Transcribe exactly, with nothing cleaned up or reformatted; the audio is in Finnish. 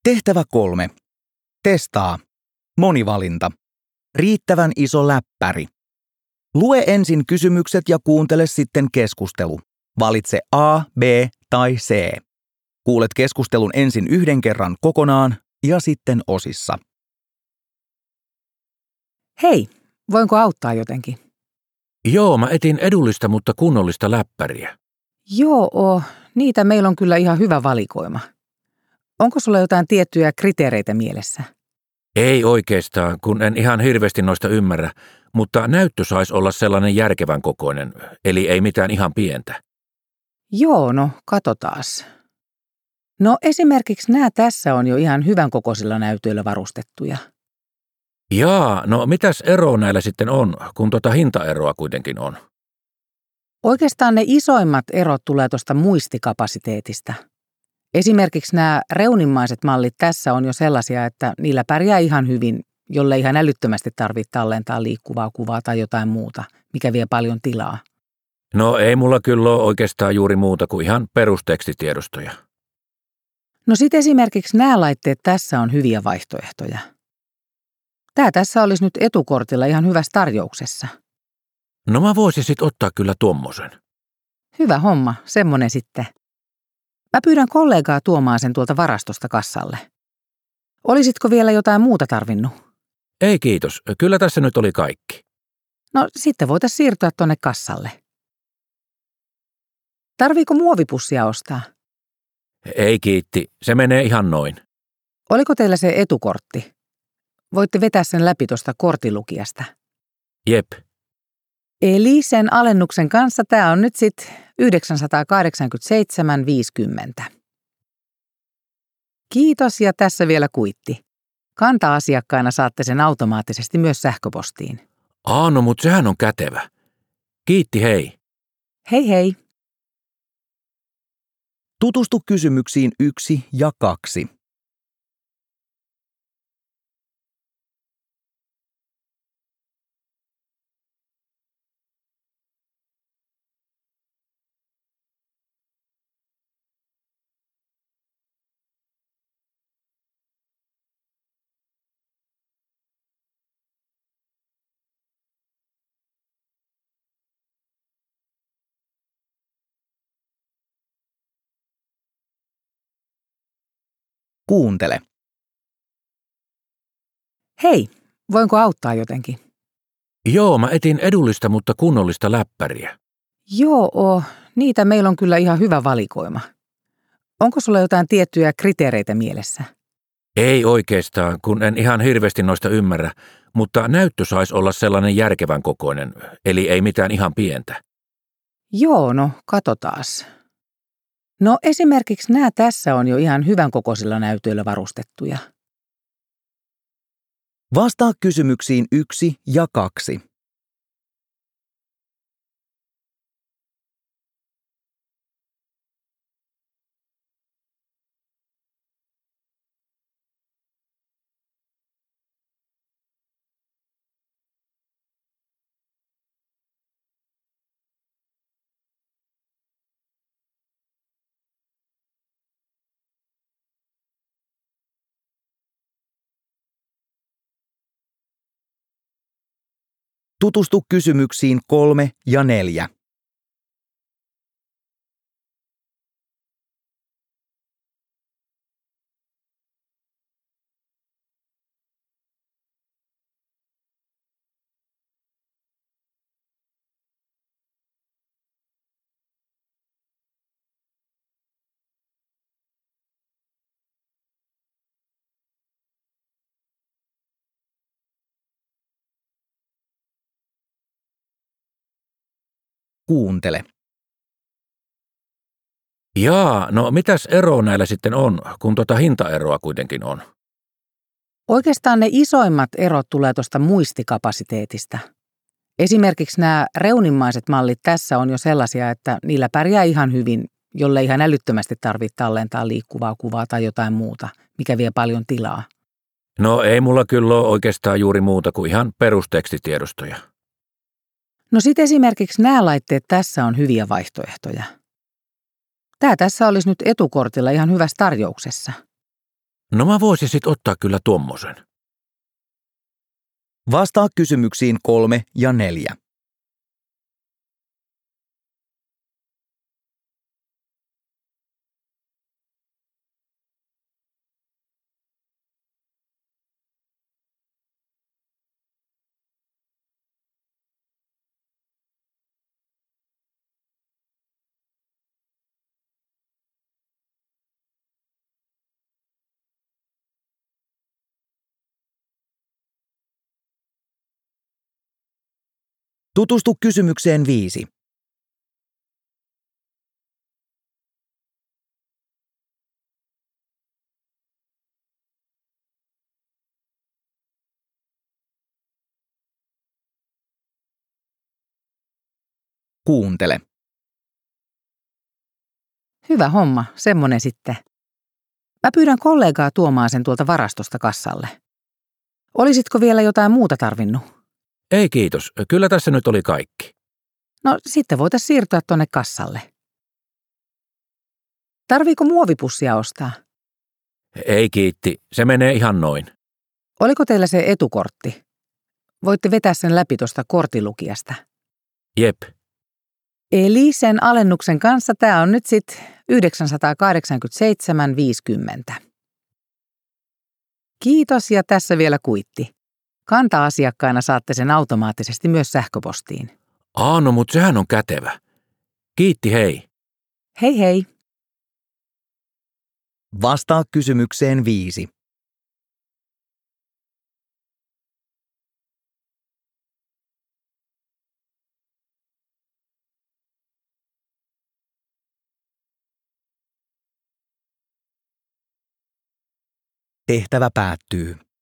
Tehtävä kolme. Testaa. Monivalinta. Riittävän iso läppäri. Lue ensin kysymykset ja kuuntele sitten keskustelu. Valitse A, B tai C. Kuulet keskustelun ensin yhden kerran kokonaan ja sitten osissa. Hei, voinko auttaa jotenkin? Joo, mä etin edullista, mutta kunnollista läppäriä. Joo, niitä meillä on kyllä ihan hyvä valikoima. Onko sulla jotain tiettyjä kriteereitä mielessä? Ei oikeastaan, kun en ihan hirveästi noista ymmärrä, mutta näyttö saisi olla sellainen järkevän kokoinen, eli ei mitään ihan pientä. Joo, no katsotaas. No esimerkiksi nämä tässä on jo ihan hyvän kokoisilla näytöillä varustettuja. Jaa, no mitäs eroa näillä sitten on, kun tota hintaeroa kuitenkin on? Oikeastaan ne isoimmat erot tulee tuosta muistikapasiteetista. Esimerkiksi nämä reunimmaiset mallit tässä on jo sellaisia, että niillä pärjää ihan hyvin, jolle ihan älyttömästi tarvitse tallentaa liikkuvaa kuvaa tai jotain muuta, mikä vie paljon tilaa. No ei mulla kyllä ole oikeastaan juuri muuta kuin ihan perustekstitiedostoja. No sit esimerkiksi nämä laitteet tässä on hyviä vaihtoehtoja. Tää tässä olisi nyt etukortilla ihan hyvässä tarjouksessa. No mä voisin sit ottaa kyllä tommosen. Hyvä homma, semmonen sitten. Mä pyydän kollegaa tuomaan sen tuolta varastosta kassalle. Olisitko vielä jotain muuta tarvinnut? Ei kiitos, kyllä tässä nyt oli kaikki. No sitten voitaisiin siirtyä tonne kassalle. Tarviiko muovipussia ostaa? Ei kiitti, se menee ihan noin. Oliko teillä se etukortti? Voitte vetää sen läpi tuosta kortilukijasta. Jep. Eli sen alennuksen kanssa tämä on nyt sitten yhdeksänsataakahdeksankymmentäseitsemän viisikymmentä. Kiitos ja tässä vielä kuitti. Kanta-asiakkaana saatte sen automaattisesti myös sähköpostiin. Aa, no mut sehän on kätevä. Kiitti, hei. Hei hei. Tutustu kysymyksiin yksi ja kaksi. Kuuntele. Hei, voinko auttaa jotenkin? Joo, mä etin edullista, mutta kunnollista läppäriä. Joo, niitä meillä on kyllä ihan hyvä valikoima. Onko sulla jotain tiettyjä kriteereitä mielessä? Ei oikeastaan, kun en ihan hirveästi noista ymmärrä, mutta näyttö saisi olla sellainen järkevän kokoinen, eli ei mitään ihan pientä. Joo, no katsotaas. No esimerkiksi nämä tässä on jo ihan hyvän kokoisilla näytöillä varustettuja. Vastaa kysymyksiin yksi ja kaksi. Tutustu kysymyksiin kolme ja neljä. Kuuntele. Jaa, no mitäs eroa näillä sitten on, kun tota hintaeroa kuitenkin on? Oikeastaan ne isoimmat erot tulee tuosta muistikapasiteetista. Esimerkiksi nämä reunimmaiset mallit tässä on jo sellaisia, että niillä pärjää ihan hyvin, jolle ihan älyttömästi tarvitse tallentaa liikkuvaa kuvaa tai jotain muuta, mikä vie paljon tilaa. No ei mulla kyllä ole oikeastaan juuri muuta kuin ihan perustekstitiedostoja. No sit esimerkiksi nämä laitteet tässä on hyviä vaihtoehtoja. Tää tässä olisi nyt etukortilla ihan hyvässä tarjouksessa. No mä voisin sit ottaa kyllä tommosen. Vastaa kysymyksiin kolme ja neljä. Tutustu kysymykseen viisi. Kuuntele. Hyvä homma, semmonen sitten. Mä pyydän kollegaa tuomaan sen tuolta varastosta kassalle. Olisitko vielä jotain muuta tarvinnut? Ei kiitos, kyllä tässä nyt oli kaikki. No sitten voitaisiin siirtyä tonne kassalle. Tarviiko muovipussia ostaa? Ei kiitti, se menee ihan noin. Oliko teillä se etukortti? Voitte vetää sen läpi tuosta kortilukijasta. Jep. Eli sen alennuksen kanssa tämä on nyt sitten yhdeksänsataakahdeksankymmentäseitsemän viisikymmentä. Kiitos ja tässä vielä kuitti. Kanta-asiakkaana saatte sen automaattisesti myös sähköpostiin. Aa, no mut sehän on kätevä. Kiitti, hei. Hei hei. Vastaa kysymykseen viisi. Tehtävä päättyy.